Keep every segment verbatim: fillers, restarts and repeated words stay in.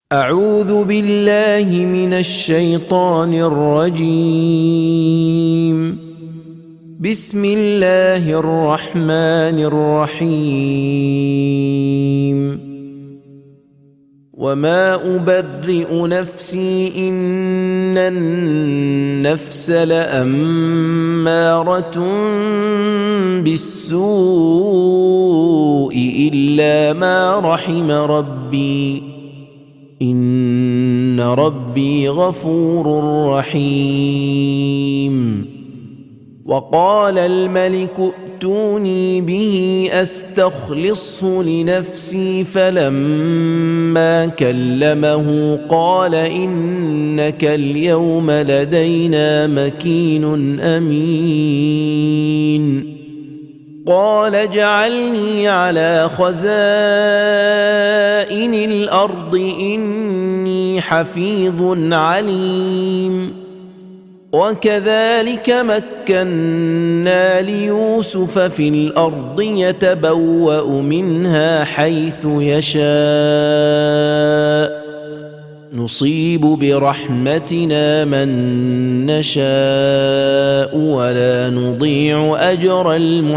أعوذ بالله من الشيطان الرجيم. بسم الله الرحمن الرحيم. وما أبرئ نفسي إن النفس لأمارة بالسوء إلا ما رحم ربي إن ربي غفور رحيم. وقال الملك ائتوني به أستخلصه لنفسي فلما كلمه قال إنك اليوم لدينا مكين أمين. قال اجعلني على خزائن الأرض إني حفيظ عليم. وكذلك مكنا ليوسف في الأرض يتبوأ منها حيث يشاء نصيب برحمتنا من نشاء ولا نضيع أجر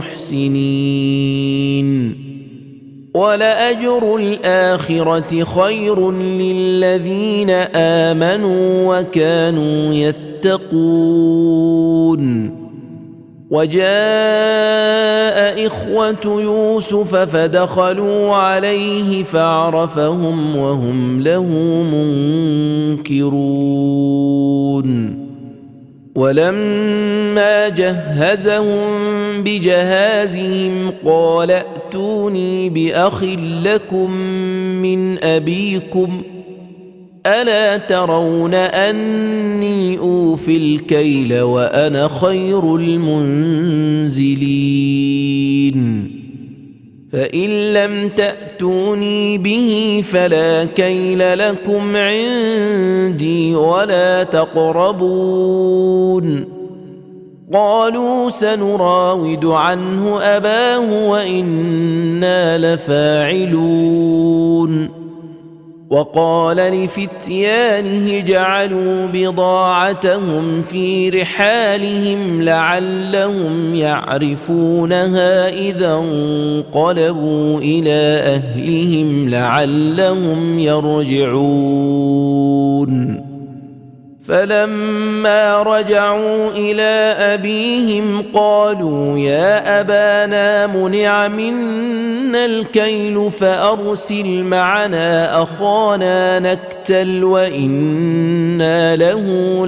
المحسنين. ولأجر الآخرة خير للذين آمنوا وكانوا يتقون. وجاء إخوة يوسف فدخلوا عليه فعرفهم وهم له منكرون. ولما جهزهم بجهازهم قال ائتوني بأخ لكم من أبيكم ألا ترون أني أوفي الكيل وأنا خير المنزلين. فإن لم تأتوني به فلا كيل لكم عندي ولا تقربون. قالوا سنراود عنه أباه وإنا لفاعلون. وقال لفتيانه جعلوا بضاعتهم في رحالهم لعلهم يعرفونها إذا انقلبوا إلى أهلهم لعلهم يرجعون. فلما رجعوا إلى أبيهم قالوا يا أبانا منع منا الكيل فأرسل معنا أخانا نكتل وإنا له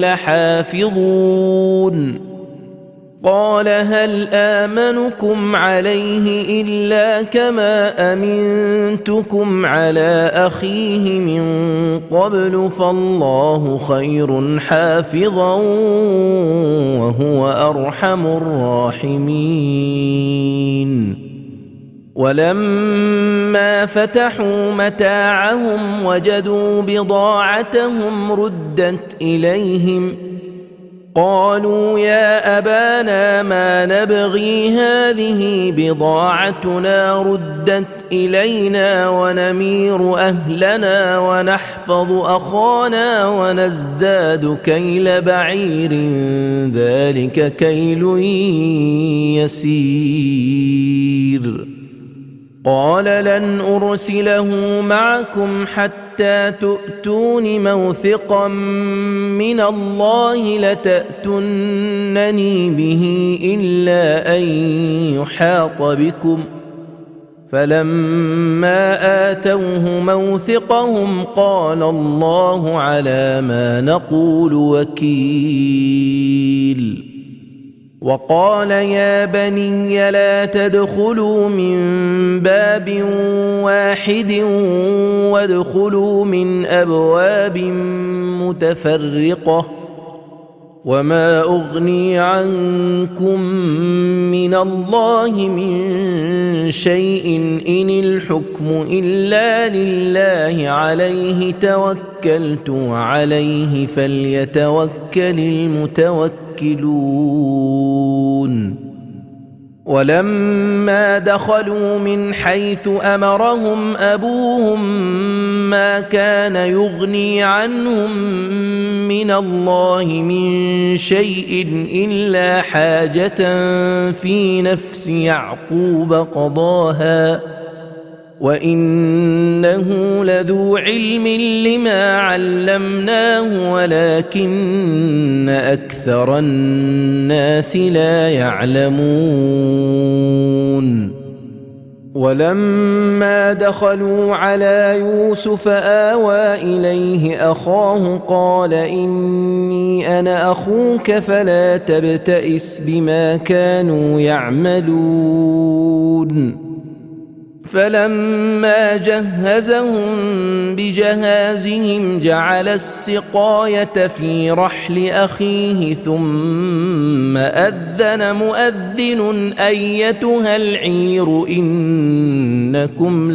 لحافظون. قال هل آمنكم عليه إلا كما أمنتكم على أخيه من قبل فالله خير حافظا وهو أرحم الراحمين. ولما فتحوا متاعهم وجدوا بضاعتهم ردت إليهم قالوا يا أبانا ما نبغي هذه بضاعتنا ردت إلينا ونمير أهلنا ونحفظ أخانا ونزداد كيل بعير ذلك كيل يسير. قال لن أرسله معكم حتى تؤتون موثقا من الله لتأتونني به إلا أن يحاط بكم. فلما آتوه موثقهم قال الله على ما نقول وكيل. وقال يا بني لا تدخلوا من باب واحد وادخلوا من أبواب متفرقة وما أغني عنكم من الله من شيء إن الحكم إلا لله عليه توكلت وعليه فليتوكل المتوكلون. ولما دخلوا من حيث أمرهم أبوهم ما كان يغني عنهم من الله من شيء إلا حاجة في نفس يعقوب قضاها وإنه لذو علم لما علمناه ولكن أكثر الناس لا يعلمون ولما دخلوا على يوسف آوى إليه أخاه قال إني أنا أخوك فلا تبتئس بما كانوا يعملون فلما جهزهم بجهازهم جعل السقاية في رحل أخيه ثم أذن مؤذن أيتها العير إنكم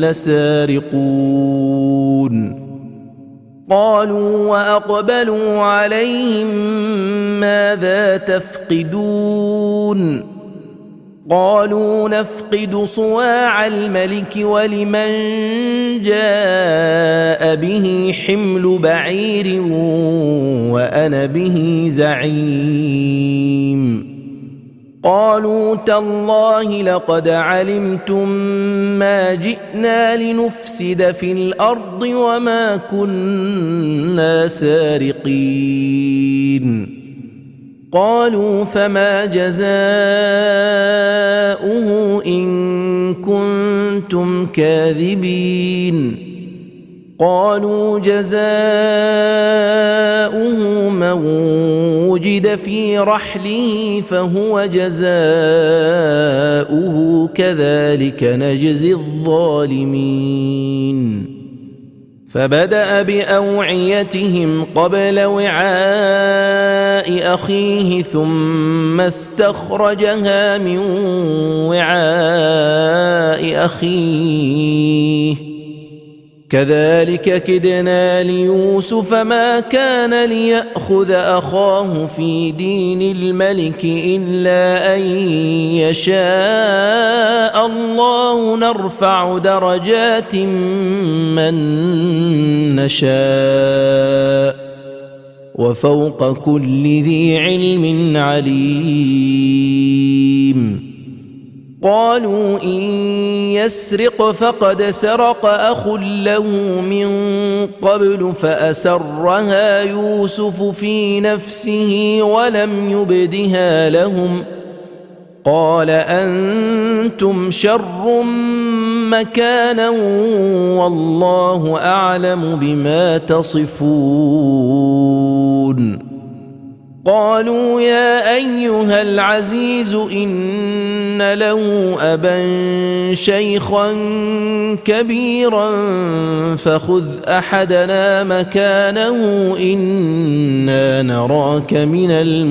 لسارقون قالوا وأقبلوا عليهم ماذا تفقدون قالوا نفقد صواع الملك ولمن جاء به حمل بعير وأنا به زعيم قالوا تالله لقد علمتم ما جئنا لنفسد في الأرض وما كنا سارقين قالوا فما جزاؤه إن كنتم كاذبين قالوا جزاؤه من وجد في رحله فهو جزاؤه كذلك نجزي الظالمين فبدأ بأوعيتهم قبل وعاء أخيه ثم استخرجها من وعاء أخيه كذلك كدنا ليوسف ما كان ليأخذ أخاه في دين الملك إلا أن يشاء الله نرفع درجات من نشاء وفوق كل ذي علم عليم قالوا إن يسرق فقد سرق أخ له من قبل فأسرها يوسف في نفسه ولم يبدها لهم قال أنتم شر مكانا والله أعلم بما تصفون قالوا يا أيها العزيز إن له أبا شيخا كبيرا فخذ أحدنا مكانه إنا نراك من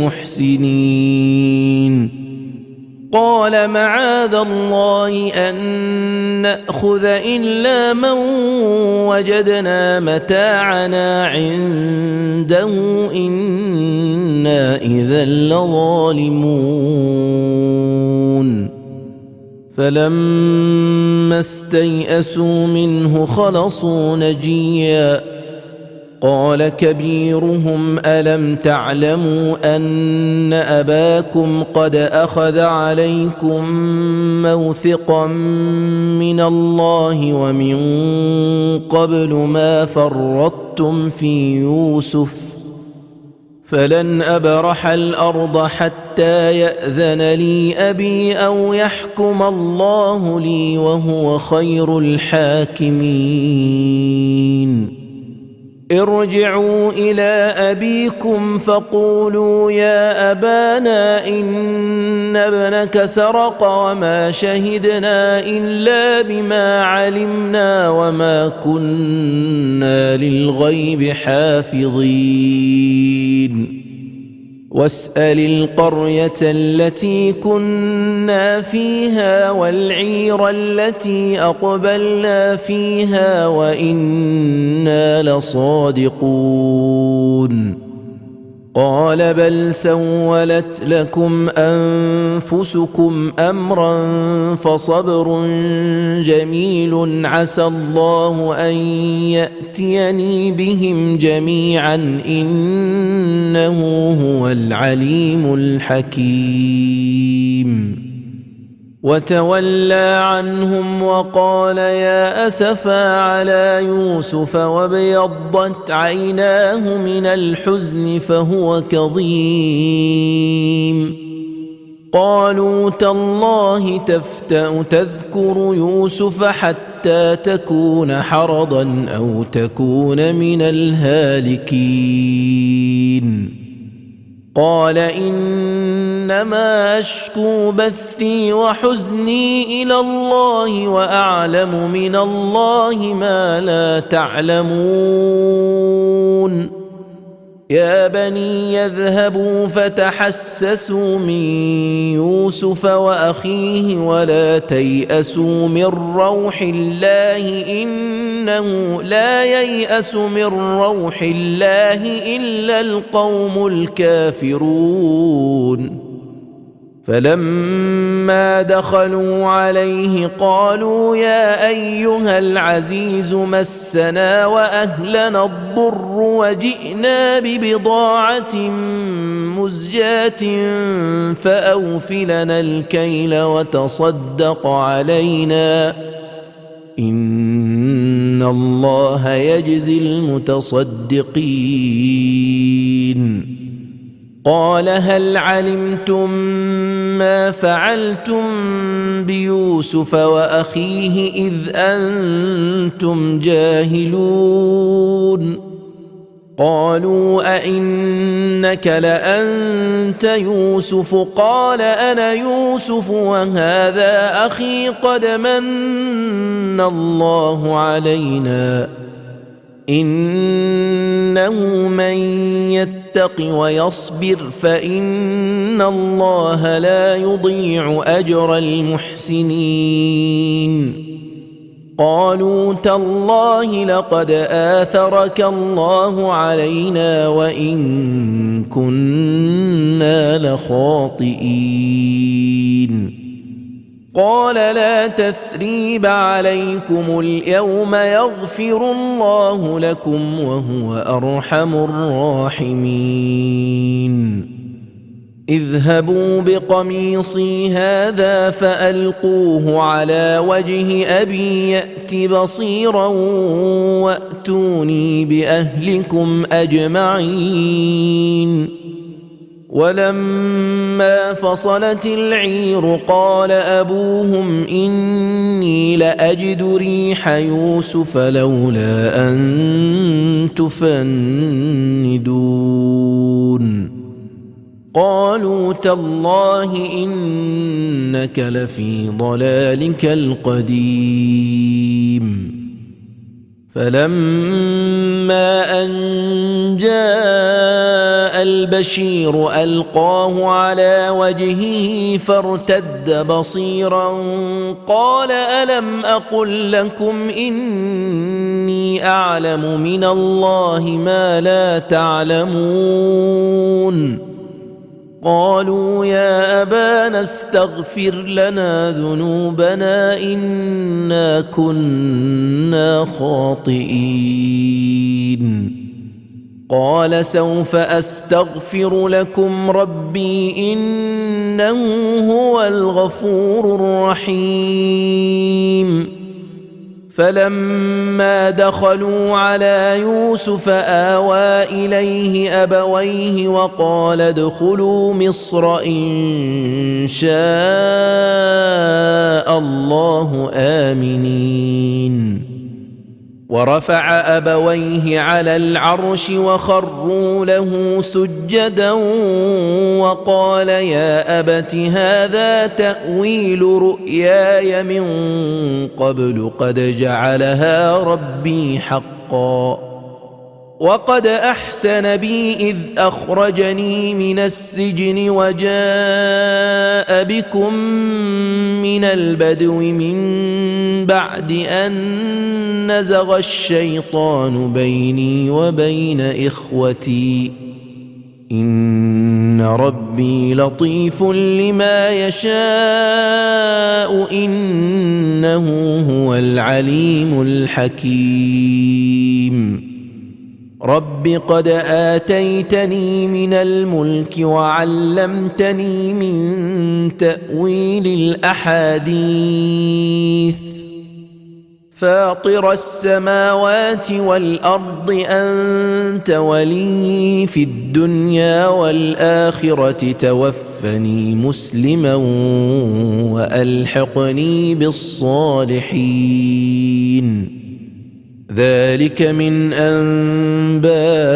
المحسنين قال معاذ الله أن نأخذ إلا من وجدنا متاعنا عنده إنا إذا لظالمون فلما استيئسوا منه خلصوا نجيا قال كبيرهم ألم تعلموا أن أباكم قد أخذ عليكم موثقا من الله ومن قبل ما فرطتم في يوسف فلن أبرح الأرض حتى يأذن لي أبي أو يحكم الله لي وهو خير الحاكمين ارجعوا إلى أبيكم فقولوا يا أبانا إن ابنك سرق وما شهدنا إلا بما علمنا وما كنا للغيب حافظين واسأل القرية التي كنا فيها والعير التي أقبلنا فيها وإنا لصادقون قال بل سولت لكم أنفسكم أمرا فصبر جميل عسى الله أن يأتيني بهم جميعا إنه هو العليم الحكيم وتولى عنهم وقال يا أسفا على يوسف وابيضت عيناه من الحزن فهو كظيم قالوا تالله تفتأ تذكر يوسف حتى تكون حرضا أو تكون من الهالكين قال إنما أشكو بثي وحزني إلى الله وأعلم من الله ما لا تعلمون يا بني يذهبوا فتحسسوا من يوسف وأخيه ولا تيأسوا من روح الله إنه لا ييأس من روح الله إلا القوم الكافرون فلما دخلوا عليه قالوا يا أيها العزيز مسنا وأهلنا الضر وجئنا ببضاعة مزجاة فأوف لنا الكيل وتصدق علينا إن الله يجزي المتصدقين قال هل علمتم ما فعلتم بيوسف وأخيه إذ أنتم جاهلون قالوا أئنك لأنت يوسف قال أنا يوسف وهذا أخي قد من الله علينا إنه من يتق ويصبر فإن الله لا يضيع أجر المحسنين قالوا تالله لقد آثرك الله علينا وإن كنا لخاطئين قال لا تثريب عليكم اليوم يغفر الله لكم وهو أرحم الراحمين اذهبوا بقميصي هذا فألقوه على وجه أبي يأت بصيرا وأتوني بأهلكم أجمعين ولما فصلت العير قال أبوهم إني لأجد ريح يوسف لولا أن تفندون قالوا تالله إنك لفي ضلالك القديم فلما أن جاء البشير ألقاه على وجهه فارتد بصيرا قال ألم أقل لكم إني أعلم من الله ما لا تعلمون قالوا يا أبانا استغفر لنا ذنوبنا إنا كنا خاطئين قال سوف أستغفر لكم ربي إنه هو الغفور الرحيم فلما دخلوا على يوسف آوى إليه أبويه وقال ادخلوا مصر إن شاء الله آمنين ورفع أبويه على العرش وخروا له سجدا وقال يا أبت هذا تأويل رؤياي من قبل قد جعلها ربي حقا وقد أحسن بي إذ أخرجني من السجن وجاء بكم من البدو من بعد أن نزغ الشيطان بيني وبين إخوتي إن ربي لطيف لما يشاء إنه هو العليم الحكيم رب قد آتيتني من الملك وعلمتني من تأويل الأحاديث فاطر السماوات والأرض أنت ولي في الدنيا والآخرة توفني مسلما وألحقني بالصالحين ذلك من أنباء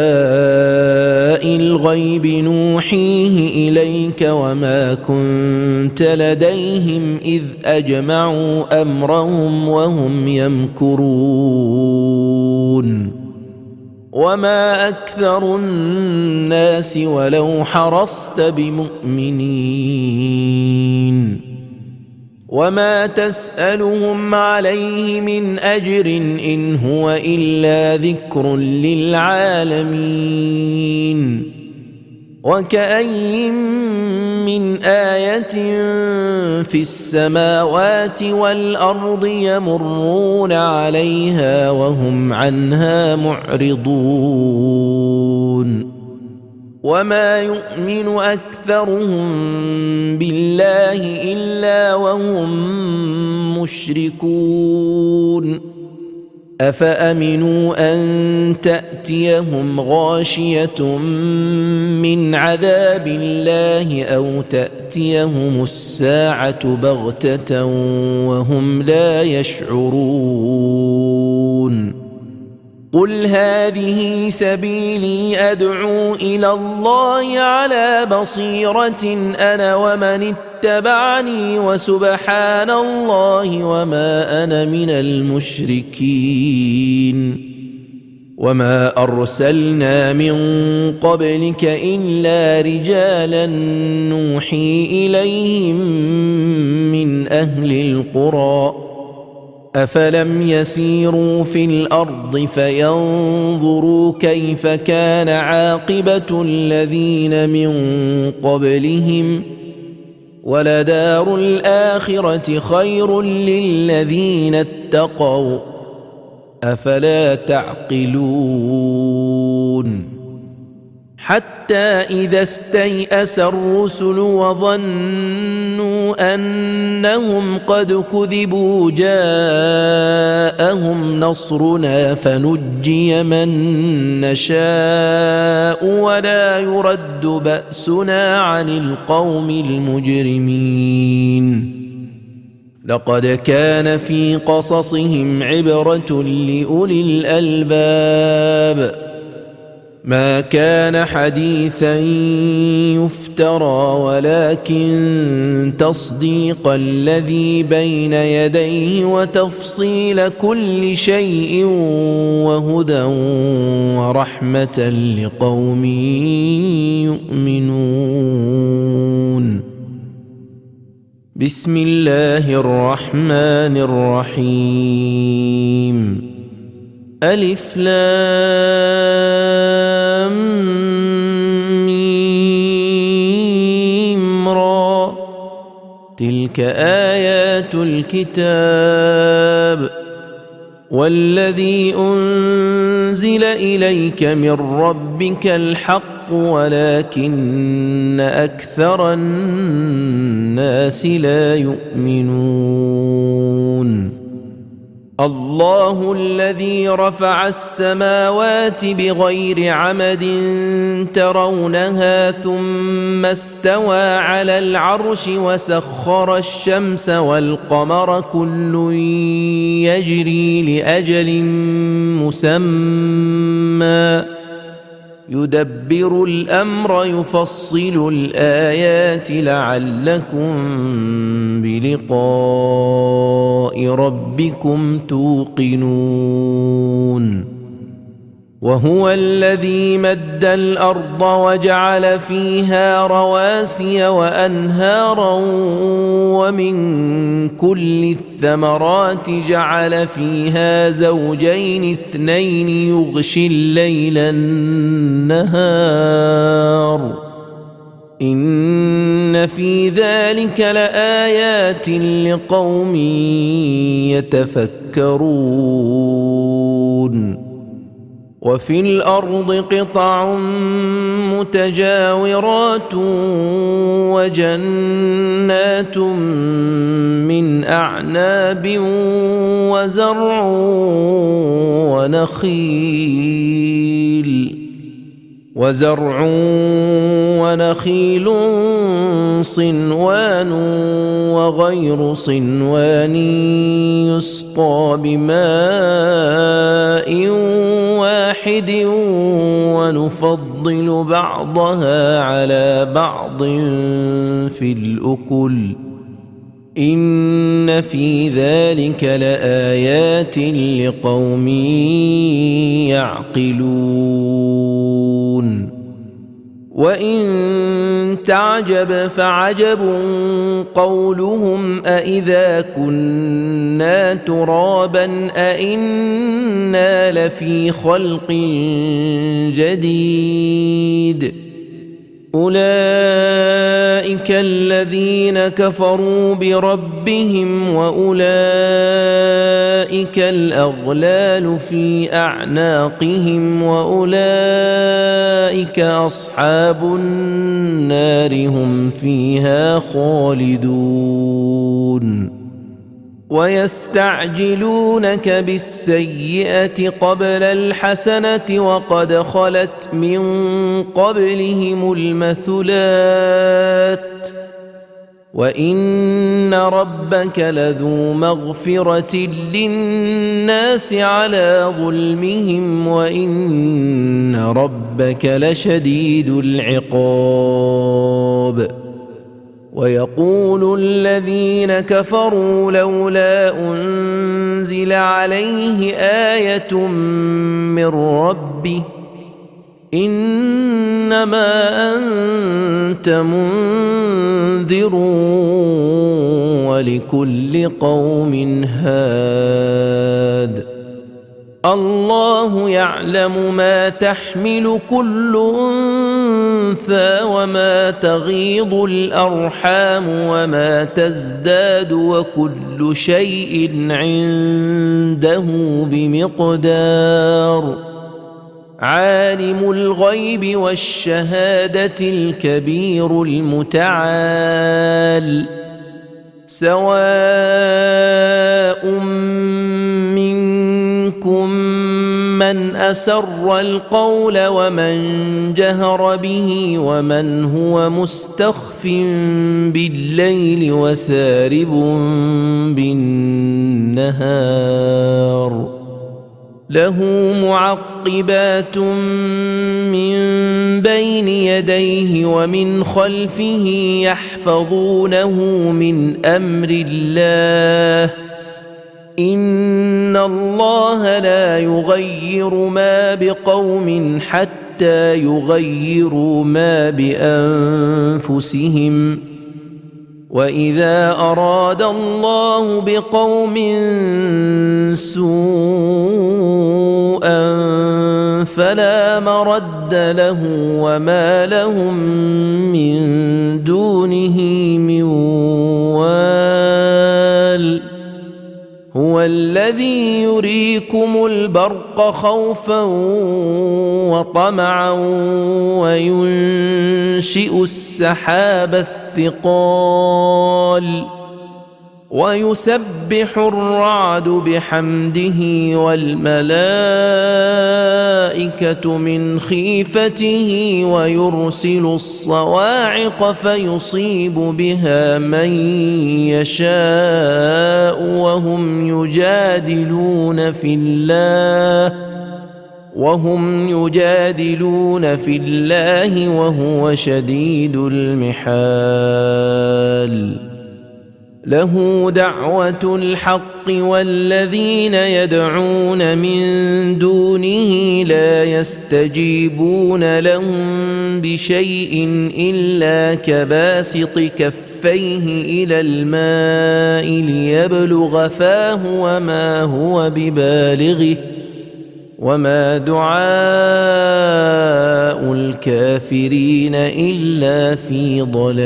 الغيب نوحيه إليك وما كنت لديهم إذ أجمعوا أمرهم وهم يمكرون وما أكثر الناس ولو حرصت بمؤمنين وما تسألهم عليه من أجر إن هو إلا ذكر للعالمين وكأين من آية في السماوات والأرض يمرون عليها وهم عنها معرضون وما يؤمن أكثرهم بالله إلا وهم مشركون أفأمنوا أن تأتيهم غاشية من عذاب الله أو تأتيهم الساعة بغتة وهم لا يشعرون قل هذه سبيلي أدعو إلى الله على بصيرة أنا ومن اتبعني وسبحان الله وما أنا من المشركين وما أرسلنا من قبلك إلا رجالا نوحي إليهم من أهل القرى أفلم يسيروا في الأرض فينظروا كيف كان عاقبة الذين من قبلهم ولدار الآخرة خير للذين اتقوا أفلا تعقلون حتى إذا استيأس الرسل وظنوا أنهم قد كذبوا جاءهم نصرنا فنجي من نشاء ولا يرد بأسنا عن القوم المجرمين لقد كان في قصصهم عبرة لأولي الألباب ما كان حديثا يفترى ولكن تصديق الذي بين يديه وتفصيل كل شيء وهدى ورحمة لقوم يؤمنون بسم الله الرحمن الرحيم ألف لام ميم را تلك آيات الكتاب والذي أنزل إليك من ربك الحق ولكن أكثر الناس لا يؤمنون الله الذي رفع السماوات بغير عمد ترونها ثم استوى على العرش وسخر الشمس والقمر كل يجري لأجل مسمى يدبر الأمر يفصل الآيات لعلكم بلقاء ربكم توقنون وهو الذي مد الأرض وجعل فيها رواسي وأنهارا ومن كل الثمرات جعل فيها زوجين اثنين يغشي الليل النهار إن في ذلك لآيات لقوم يتفكرون وفي الأرض قطع متجاورات وجنات من أعناب وزرع ونخيل وزرع ونخيل صنوان وغير صنوان يسقى بماء واحد ونفضل بعضها على بعض في الأكل إن في ذلك لآيات لقوم يعقلون وإن تعجب فعجب قولهم أإذا كنا ترابا أإنا لفي خلق جديد أولئك الذين كفروا بربهم وأولئك الأغلال في أعناقهم وأولئك أصحاب النار هم فيها خالدون ويستعجلونك بالسيئة قبل الحسنة وقد خلت من قبلهم المثلات وإن ربك لذو مغفرة للناس على ظلمهم وإن ربك لشديد العقاب ويقول الذين كفروا لولا أنزل عليه آية من ربه إنما أنت منذر ولكل قوم هاد الله يعلم ما تحمل كل أنثى وما تغيض الأرحام وما تزداد وكل شيء عنده بمقدار عالم الغيب والشهادة الكبير المتعال سواء منكم من أسر القول ومن جهر به ومن هو مستخف بالليل وسارب بالنهار له معقبات من بين يديه ومن خلفه يحفظونه من أمر الله إن الله لا يغير ما بقوم حتى يغيروا ما بأنفسهم وإذا أراد الله بقوم سوءا فلا مرد له وما لهم من دونه من وال هو الذي يريكم البرق خوفا وطمعا وينشئ السحاب الثقال ويسبح الرعد بحمده والملائكة من خيفته ويرسل الصواعق فيصيب بها من يشاء وهم يجادلون في الله وهم يجادلون في الله وهو شديد المحال له دعوة الحق والذين يدعون من دونه لا يستجيبون لهم بشيء إلا كباسط كفيه إلى الماء ليبلغ فاه وما هو ببالغه وما دعاء الكافرين إلا في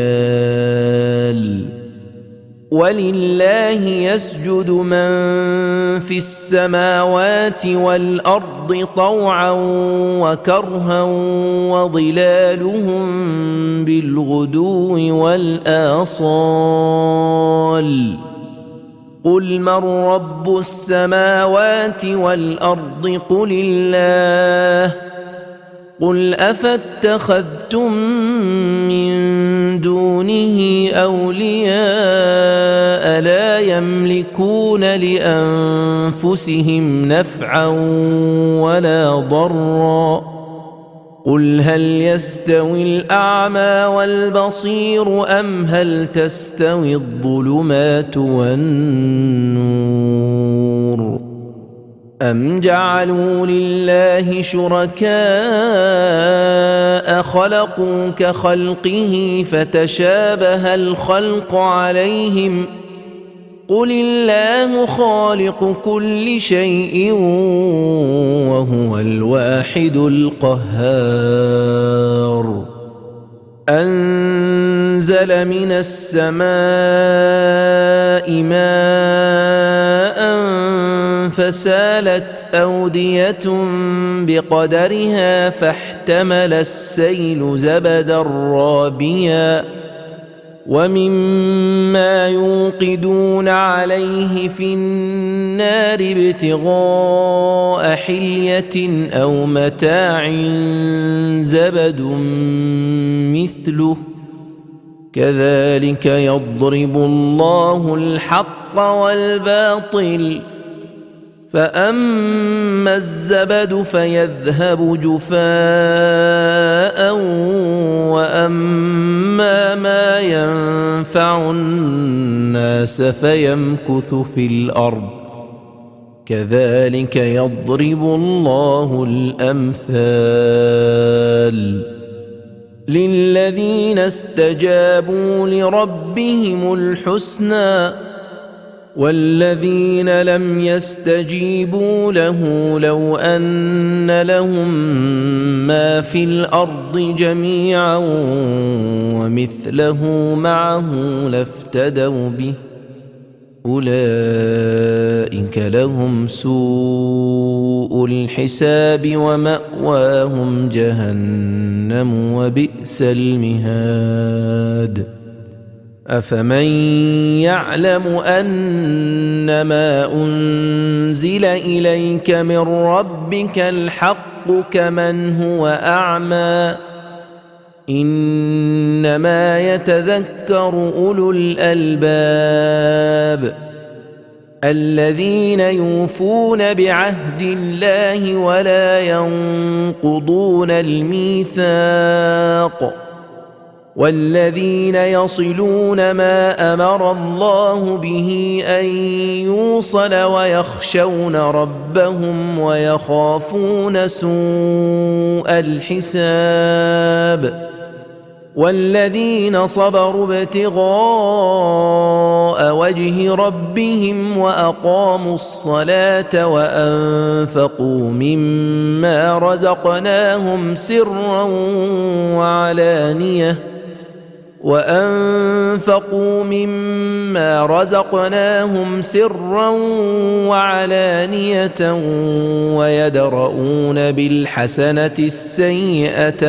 ضلال. ولله يسجد من في السماوات والأرض طوعا وكرها وظلالهم بالغدو والآصال. قل من رب السماوات والأرض قل الله. قل أفاتخذتم من دونه أولياء لا يملكون لأنفسهم نفعا ولا ضرا. قل هل يستوي الأعمى والبصير أم هل تستوي الظلمات والنور؟ أم جعلوا لله شركاء خلقوا كخلقه فتشابه الخلق عليهم؟ قل الله خالق كل شيء وهو الواحد القهار. أنزل من السماء ماء فسالت أودية بقدرها فاحتمل السيل زبدا رابيا ومما يوقدون عليه في النار ابتغاء حلية أو متاع زبد مثله كذلك يضرب الله الحق والباطل. فأما الزبد فيذهب جفاء وأما ما ينفع الناس فيمكث في الأرض كذلك يضرب الله الأمثال. للذين استجابوا لربهم الحسنى والذين لم يستجيبوا له لو أن لهم ما في الأرض جميعا ومثله معه لافتدوا به أولئك لهم سوء الحساب ومأواهم جهنم وبئس المهاد. أفمن يعلم أنما أنزل إليك من ربك الحق كمن هو أعمى؟ إنما يتذكر أولو الألباب الذين يوفون بعهد الله ولا ينقضون الميثاق والذين يصلون ما أمر الله به أن يوصل ويخشون ربهم ويخافون سوء الحساب والذين صبروا ابتغاء وجه ربهم وأقاموا الصلاة وأنفقوا مما رزقناهم سرا وعلانية وأنفقوا مما رزقناهم سرا وعلانية ويدرؤون بالحسنة السيئة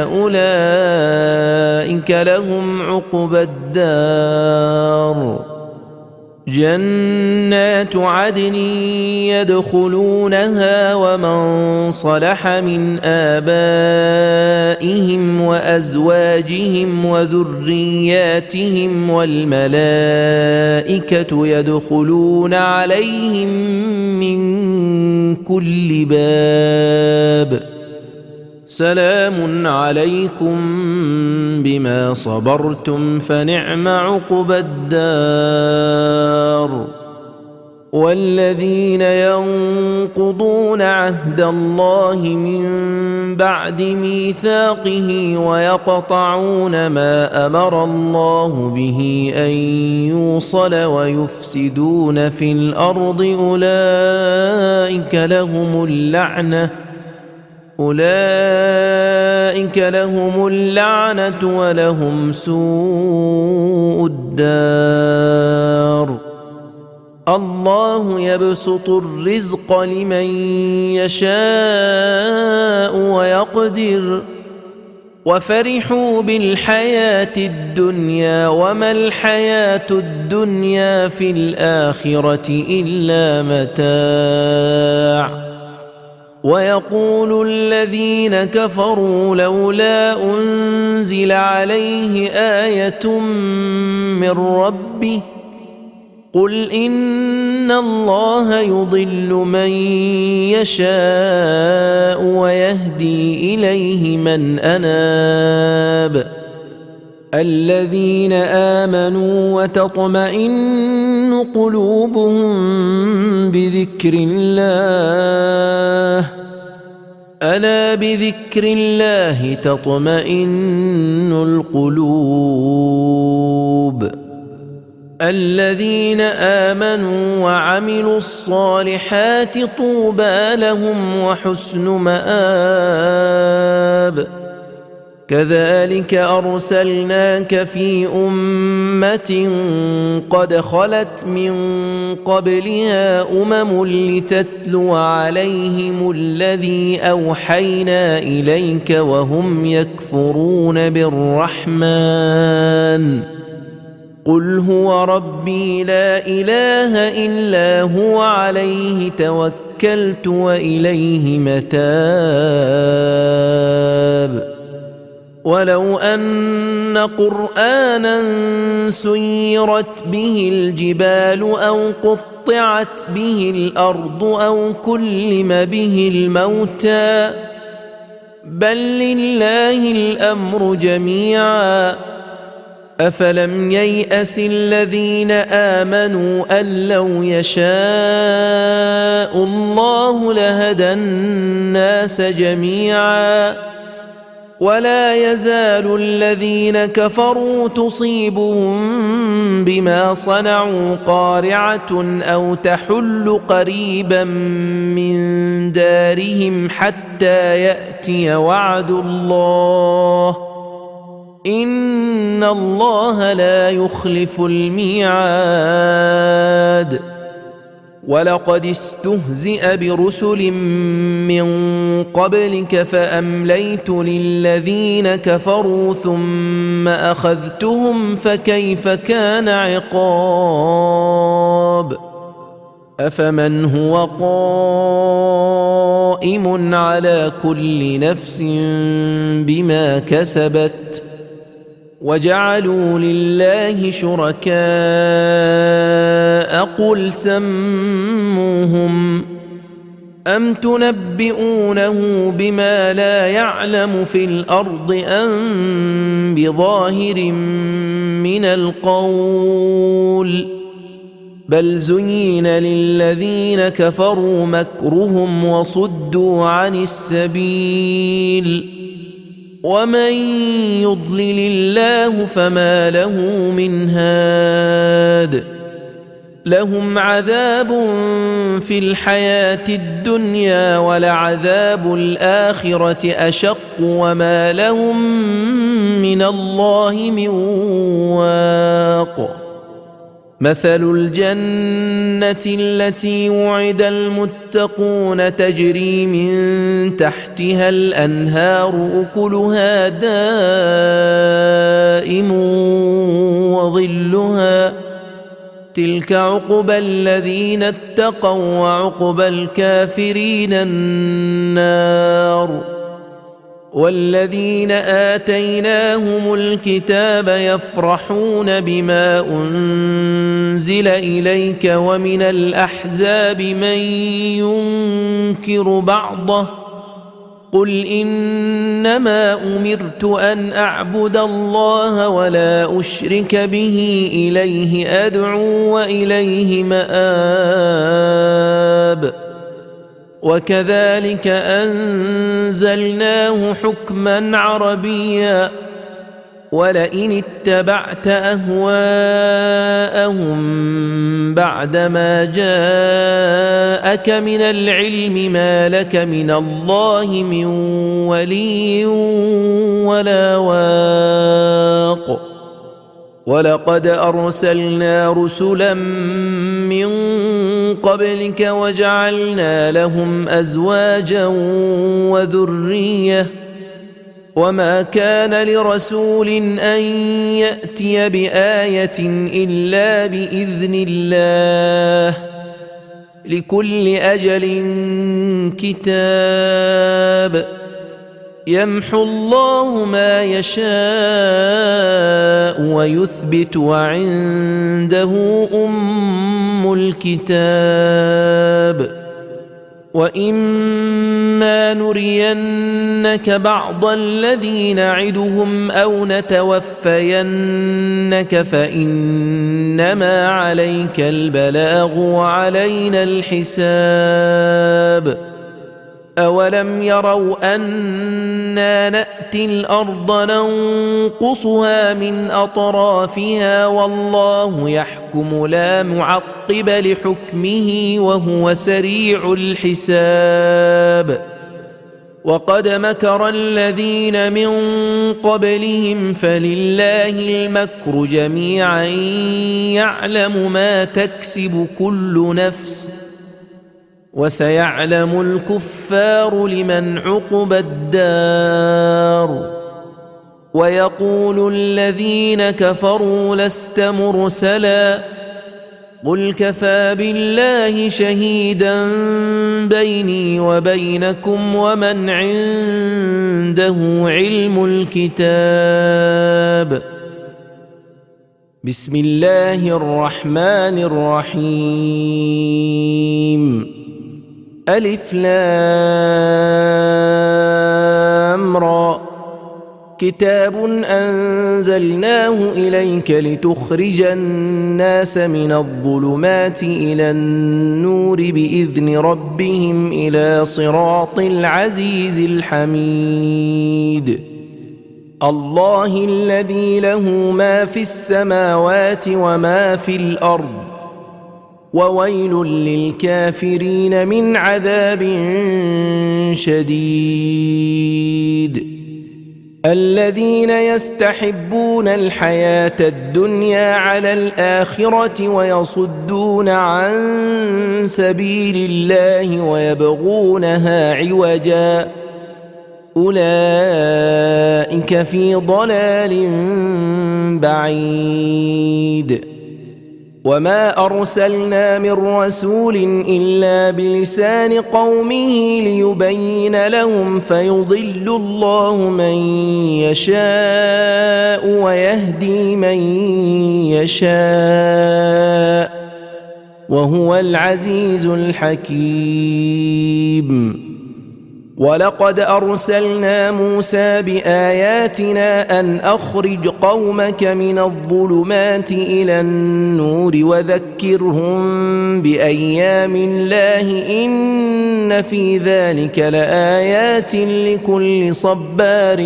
أولئك لهم عقبى الدار. جنات عدن يدخلونها ومن صلح من آبائهم وأزواجهم وذرياتهم والملائكة يدخلون عليهم من كل باب سلام عليكم بما صبرتم فنعم عقبى الدار. والذين ينقضون عهد الله من بعد ميثاقه ويقطعون ما أمر الله به أن يوصل ويفسدون في الأرض أولئك لهم اللعنة أولئك أولئك لهم اللعنة ولهم سوء الدار. الله يبسط الرزق لمن يشاء ويقدر وفرحوا بالحياة الدنيا وما الحياة الدنيا في الآخرة إلا متاع. ويقول الذين كفروا لولا أنزل عليه آية من ربه قل إن الله يضل من يشاء ويهدي إليه من أناب. الذين آمنوا وتطمئن قلوبهم بذكر الله ألا بذكر الله تطمئن القلوب. الذين آمنوا وعملوا الصالحات طوبى لهم وحسن مآب. كذلك أرسلناك في أمة قد خلت من قبلها أمم لتتلو عليهم الذي أوحينا إليك وهم يكفرون بالرحمن قل هو ربي لا إله إلا هو عليه توكلت وإليه متاب. ولو أن قرآنا سيرت به الجبال أو قطعت به الأرض أو كلم به الموتى بل لله الأمر جميعا أفلم ييأس الذين آمنوا أن لو يشاء الله لهدى الناس جميعا ولا يزال الذين كفروا تصيبهم بما صنعوا قارعة أو تحل قريبا من دارهم حتى يأتي وعد الله إن الله لا يخلف الميعاد. ولقد استهزئ برسل من قبلك فأمليت للذين كفروا ثم أخذتهم فكيف كان عقاب. أفمن هو قائم على كل نفس بما كسبت وجعلوا لله شركاء قل سموهم أم تنبئونه بما لا يعلم في الأرض أم بظاهر من القول بل زين للذين كفروا مكرهم وصدوا عن السبيل ومن يضلل الله فما له من هاد. لهم عذاب في الحياة الدنيا ولعذاب الآخرة أشق وما لهم من الله من واق. مثل الجنة التي وعد المتقون تجري من تحتها الأنهار أكلها دائم وظلها تلك عقبى الذين اتقوا وعقبى الكافرين النار. والذين آتيناهم الكتاب يفرحون بما أنزل إليك ومن الأحزاب من ينكر بعضه قل إنما أمرت أن أعبد الله ولا أشرك به إليه أدعو وإليه مآب. وكذلك أنزلناه حكما عربيا ولئن اتبعت أهواءهم بعدما جاءك من العلم ما لك من الله من ولي ولا واق ولقد أرسلنا رسلا من قبلك وجعلنا لهم أزواجا وذرية وما كان لرسول أن يأتي بآية إلا بإذن الله لكل أجل كتاب يمحو الله ما يشاء ويثبت وعنده أم الكتاب وإما نرينك بعض الذي نعدهم أو نتوفينك فإنما عليك البلاغ وعلينا الحساب أولم يروا أنا نأتي الأرض ننقصها من أطرافها والله يحكم لا معقب لحكمه وهو سريع الحساب وقد مكر الذين من قبلهم فلله المكر جميعا يعلم ما تكسب كل نفس وسيعلم الكفار لمن عقبى الدار ويقول الذين كفروا لست مرسلا قل كفى بالله شهيدا بيني وبينكم ومن عنده علم الكتاب بسم الله الرحمن الرحيم ألف لام را كتاب أنزلناه إليك لتخرج الناس من الظلمات إلى النور بإذن ربهم إلى صراط العزيز الحميد الله الذي له ما في السماوات وما في الأرض وويل للكافرين من عذاب شديد الذين يستحبون الحياة الدنيا على الآخرة ويصدون عن سبيل الله ويبغونها عوجا أولئك في ضلال بعيد وما أرسلنا من رسول إلا بلسان قومه ليبين لهم فيضل الله من يشاء ويهدي من يشاء وهو العزيز الحكيم ولقد أرسلنا موسى بآياتنا أن أخرج قومك من الظلمات إلى النور وذكرهم بأيام الله إن في ذلك لآيات لكل صبار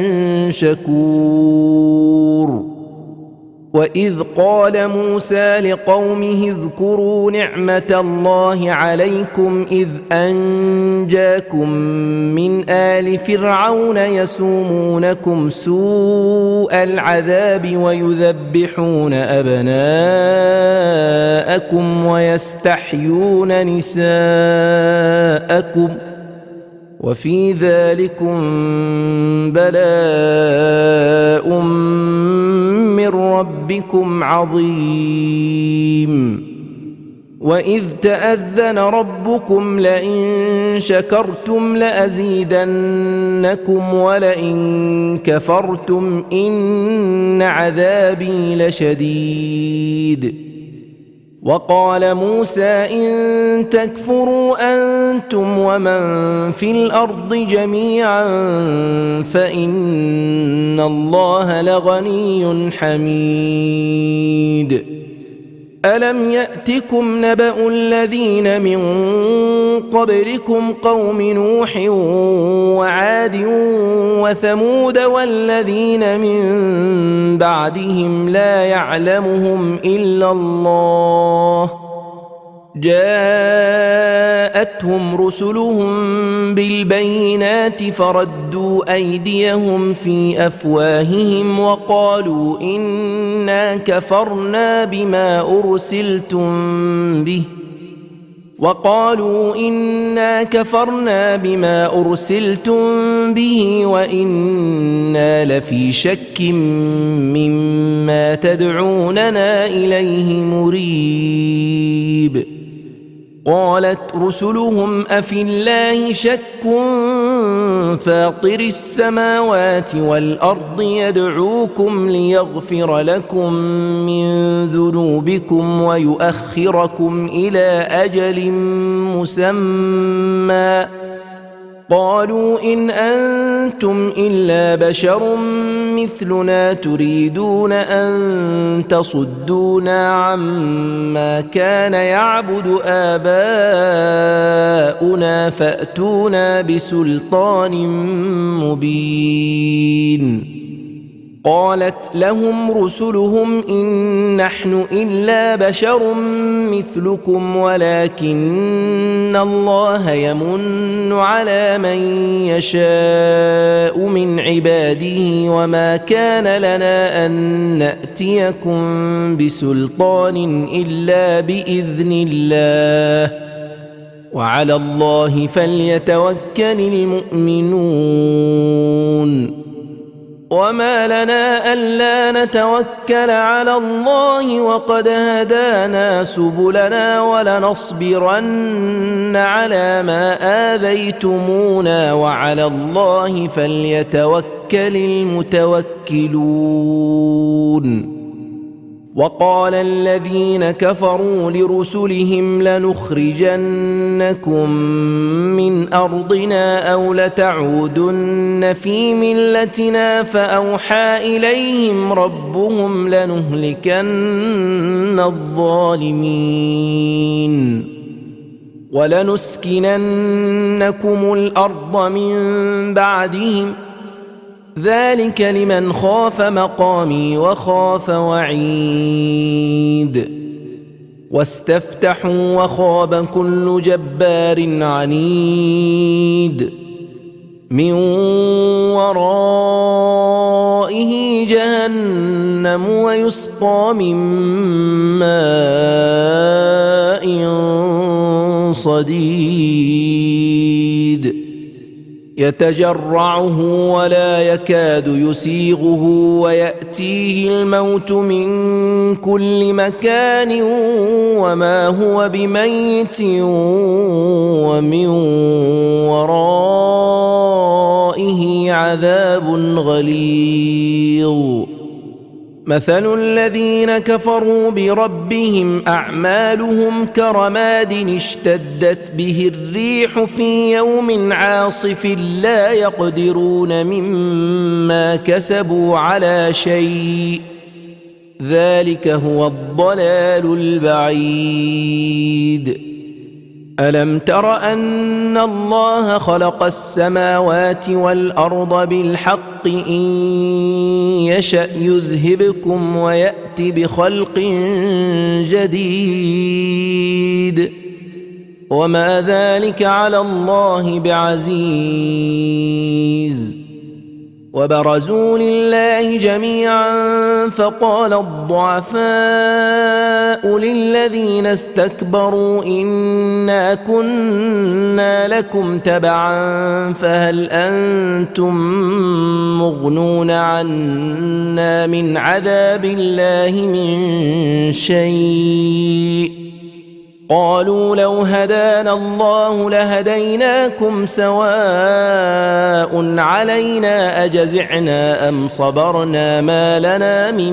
شكور وإذ قال موسى لقومه اذكروا نعمة الله عليكم إذ أنجاكم من آل فرعون يسومونكم سوء العذاب ويذبحون أبناءكم ويستحيون نساءكم وفي ذلكم بلاء من ربكم عظيم وإذ تأذن ربكم لئن شكرتم لأزيدنكم ولئن كفرتم إن عذابي لشديد وقال موسى إن تكفروا أنتم ومن في الأرض جميعا فإن الله لغني حميد ألم يأتكم نبأ الذين من قبلكم قوم نوح وعاد وثمود والذين من بعدهم لا يعلمهم إلا الله جاءتهم رسلهم بالبينات فردوا أيديهم في أفواههم وقالوا إنا كفرنا بما أرسلتم به وقالوا إنا كفرنا بما أرسلتم به وإنا لفي شك مما تدعوننا إليه مريب. قالت رسلهم أفي الله شك فاطر السماوات والأرض يدعوكم ليغفر لكم من ذنوبكم ويؤخركم إلى أجل مسمى قالوا إن أنتم إلا بشر مثلنا تريدون أن تصدونا عما كان يعبد آباؤنا فأتونا بسلطان مبين. قالت لهم رسلهم إن نحن إلا بشر مثلكم ولكن الله يمن على من يشاء من عباده وما كان لنا أن نأتيكم بسلطان إلا بإذن الله وعلى الله فليتوكل المؤمنون. وما لنا ألا نتوكل على الله وقد هدانا سبلنا ولنصبرن على ما آذيتمونا وعلى الله فليتوكل المتوكلون. وقال الذين كفروا لرسلهم لنخرجنكم من أرضنا أو لتعودن في ملتنا فأوحى إليهم ربهم لنهلكن الظالمين ولنسكننكم الأرض من بعدهم ذلك لمن خاف مقامي وخاف وعيد. واستفتحوا وخاب كل جبار عنيد من ورائه جهنم ويسقى من ماء صديد يتجرعه ولا يكاد يسيغه ويأتيه الموت من كل مكان وما هو بميت ومن ورائه عذاب غليظ. مثل الذين كفروا بربهم أعمالهم كرماد اشتدت به الريح في يوم عاصف لا يقدرون مما كسبوا على شيء ذلك هو الضلال البعيد. ألم تر أن الله خلق السماوات والأرض بالحق إن يشأ يذهبكم ويأت بخلق جديد وما ذلك على الله بعزيز. وبرزوا لله جميعا فقال الضعفاء للذين استكبروا إنا كنا لكم تبعا فهل أنتم مغنون عنا من عذاب الله من شيء قالوا لو هدانا الله لهديناكم سواء علينا أجزعنا أم صبرنا ما لنا من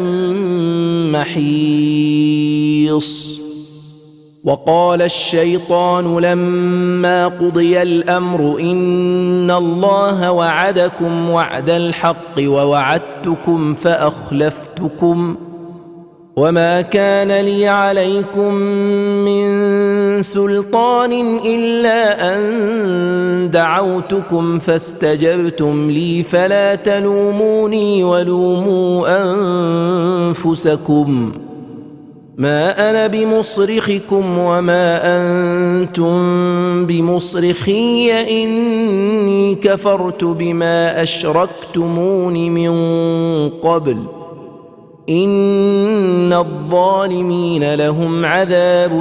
محيص. وقال الشيطان لما قضي الأمر إن الله وعدكم وعد الحق ووعدتكم فأخلفتكم وما كان لي عليكم من سلطان إلا أن دعوتكم فاستجبتم لي فلا تلوموني ولوموا أنفسكم ما أنا بمصرخكم وما أنتم بمصرخي إني كفرت بما أشركتمون من قبل إن الظالمين لهم عذاب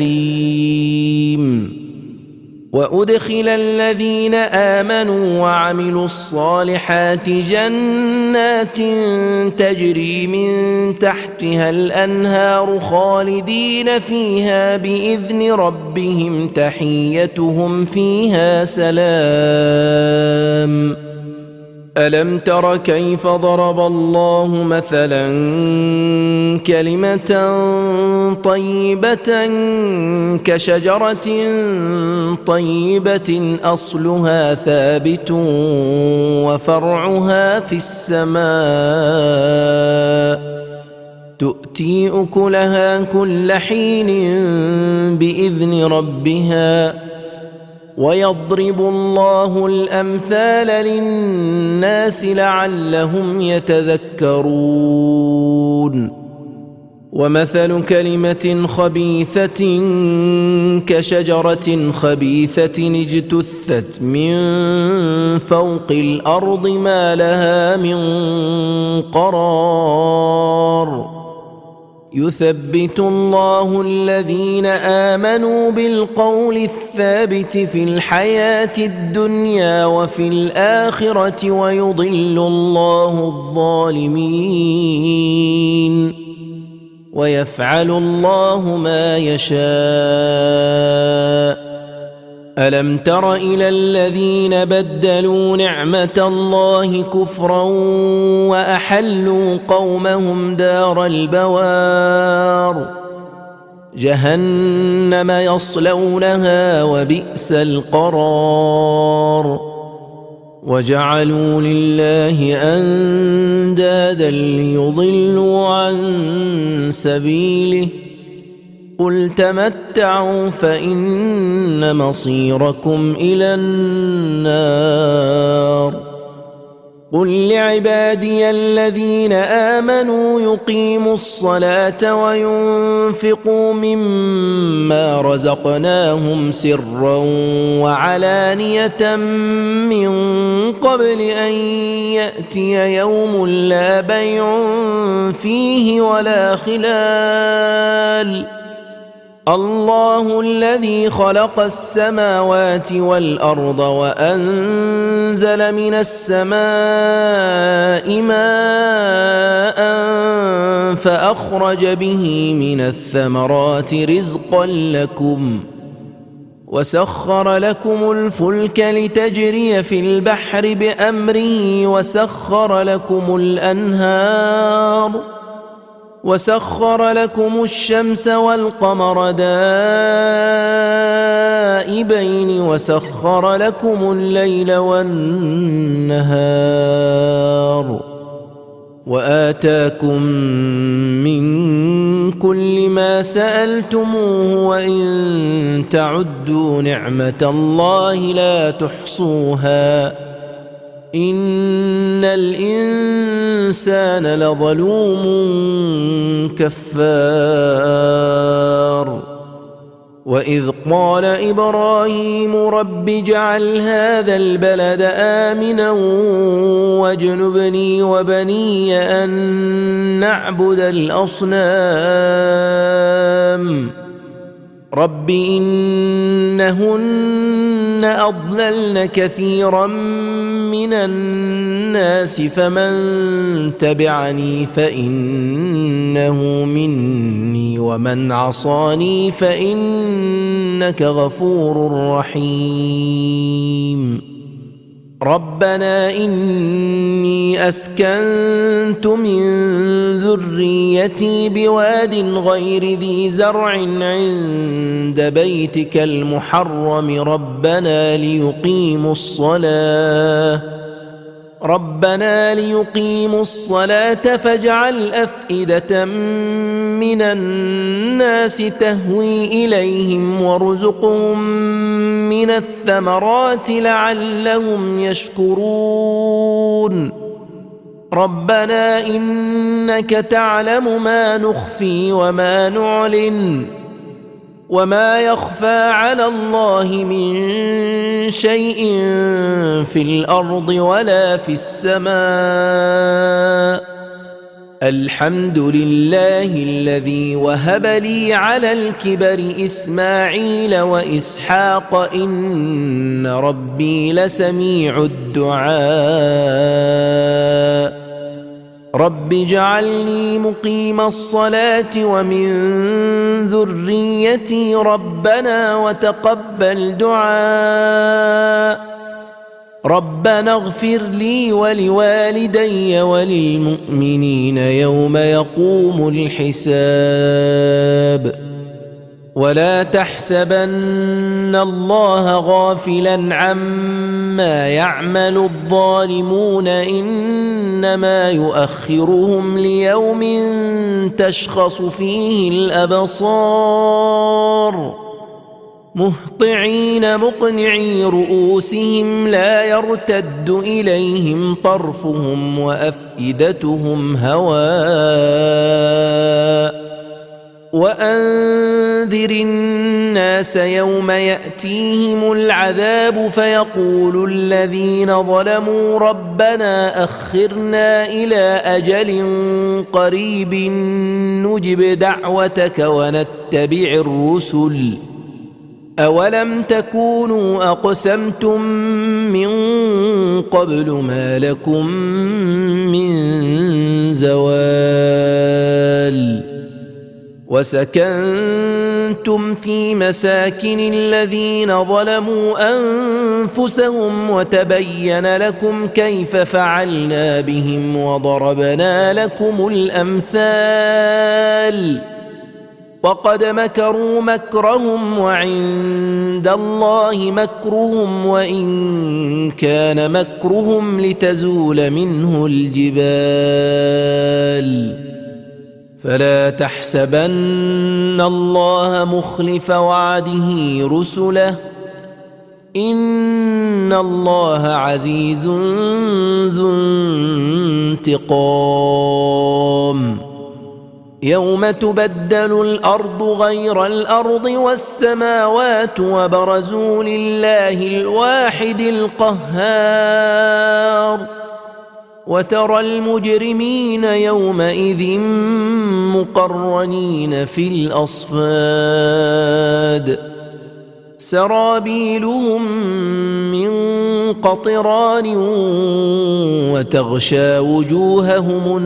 أليم. وأدخل الذين آمنوا وعملوا الصالحات جنات تجري من تحتها الأنهار خالدين فيها بإذن ربهم تحيتهم فيها سلام. ألم تر كيف ضرب الله مثلا كلمة طيبة كشجرة طيبة أصلها ثابت وفرعها في السماء تؤتي أكلها كل حين بإذن ربها ويضرب الله الأمثال للناس لعلهم يتذكرون. ومثل كلمة خبيثة كشجرة خبيثة اجتثت من فوق الأرض ما لها من قرار. يثبت الله الذين آمنوا بالقول الثابت في الحياة الدنيا وفي الآخرة ويضل الله الظالمين ويفعل الله ما يشاء. ألم تر إلى الذين بدلوا نعمة الله كفرا وأحلوا قومهم دار البوار جهنم يصلونها وبئس القرار. وجعلوا لله أندادا ليضلوا عن سبيله قل تمتعوا فإن مصيركم إلى النار. قل لعبادي الذين آمنوا يقيموا الصلاة وينفقوا مما رزقناهم سرا وعلانية من قبل أن يأتي يوم لا بيع فيه ولا خلال. الله الذي خلق السماوات والأرض وأنزل من السماء ماء فأخرج به من الثمرات رزقا لكم وسخر لكم الفلك لتجري في البحر بأمره وسخر لكم الأنهار وسخر لكم الشمس والقمر دائبين وسخر لكم الليل والنهار وآتاكم من كل ما سألتموه وإن تعدوا نعمة الله لا تحصوها إن الإنسان لظلوم كفار. وإذ قال إبراهيم رب اجعل هذا البلد آمنا واجنبني وبني أن نعبد الأصنام رب إنهن أضللن كثيرا من الناس فمن تبعني فإنه مني ومن عصاني فإنك غفور رحيم. ربنا إني أسكنت من ذريتي بواد غير ذي زرع عند بيتك المحرم ربنا ليقيموا الصلاة ربنا ليقيموا الصلاة فاجعل أفئدة من الناس تهوي إليهم وارزقهم من الثمرات لعلهم يشكرون. ربنا إنك تعلم ما نخفي وما نعلن وما يخفى على الله من شيء في الأرض ولا في السماء الحمد لله الذي وهب لي على الكبر إسماعيل وإسحاق إن ربي لسميع الدعاء رب اجعلني مقيم الصلاة ومن ذريتي ربنا وتقبل دعاء ربنا اغفر لي ولوالدي وللمؤمنين يوم يقوم الحساب ولا تحسبن الله غافلا عما يعمل الظالمون إنما يؤخرهم ليوم تشخص فيه الأبصار مهطعين مقنعي رؤوسهم لا يرتد إليهم طرفهم وأفئدتهم هواء وأنذر الناس يوم يأتيهم العذاب فيقول الذين ظلموا ربنا أخرنا إلى أجل قريب نجب دعوتك ونتبع الرسل أولم تكونوا أقسمتم من قبل ما لكم من زوال وسكنتم في مساكن الذين ظلموا أنفسهم وتبين لكم كيف فعلنا بهم وضربنا لكم الأمثال وقد مكروا مكرهم وعند الله مكرهم وإن كان مكرهم لتزول منه الجبال فلا تحسبن الله مخلف وعده رسله إن الله عزيز ذو انتقام يوم تبدل الأرض غير الأرض والسماوات وبرزوا لله الواحد القهار وترى المجرمين يومئذ مقرنين في الأصفاد سرابيلهم من قطران وتغشى وجوههم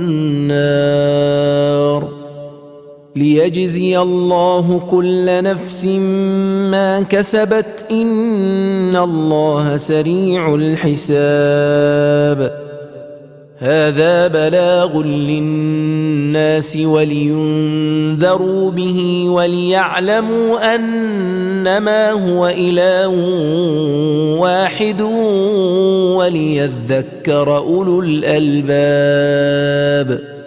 النار ليجزي الله كل نفس ما كسبت إن الله سريع الحساب هذا بلاغ للناس ولينذروا به وليعلموا أنما هو إله واحد وليذكر أولو الألباب